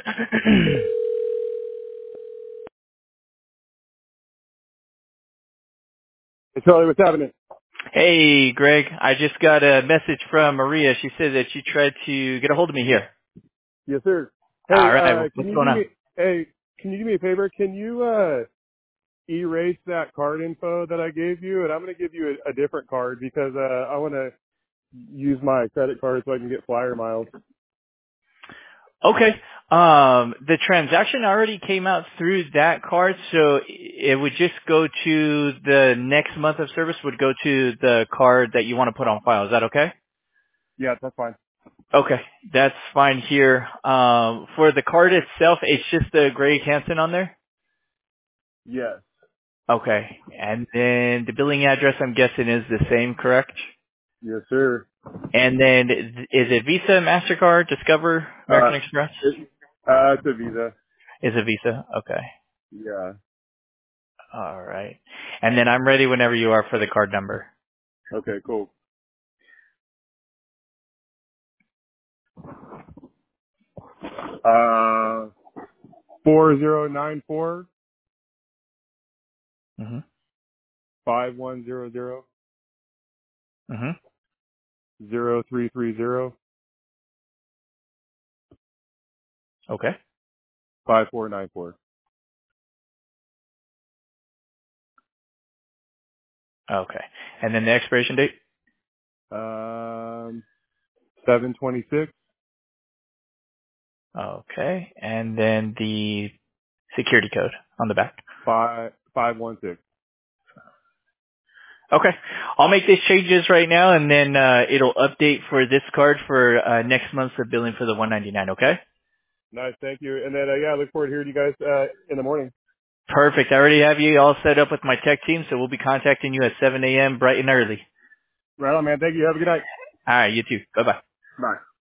Hey, Charlie, what's happening? Hey, Greg. I just got a message from Maria. She said that you tried to get a hold of me here. Yes, sir. Hey, All right. can What's you going do on? me? Hey, can you do me a favor? Can you erase that card info that I gave you, and I'm going to give you a different card because I want to use my credit card so I can get flyer miles. Okay. The transaction already came out through that card, so it would just go to the next month of service would go to the card that you want to put on file. Is that okay? Yeah, that's fine. Okay. That's fine here. For the card itself, it's just the Greg Hansen on there? Yes. Okay. And then the billing address, I'm guessing, is the same, correct? Yes, sir. And then is it Visa, MasterCard, Discover, American Express? It's a Visa. Is it Visa? Okay. Yeah. All right. And then I'm ready whenever you are for the card number. Okay, cool. 4094 Mhm. 5100 Mhm. 0330 Okay. 5494. Okay. And then the expiration date? 726 Okay. And then the security code on the back. 516. Okay. I'll make these changes right now and then it'll update for this card for next month's billing for the 199, okay? Nice, thank you. And then yeah, I look forward to hearing you guys in the morning. Perfect. I already have you all set up with my tech team, so we'll be contacting you at 7 a.m. bright and early. Right on, man. Thank you. Have a good night. All right, you too. Bye-bye. Bye.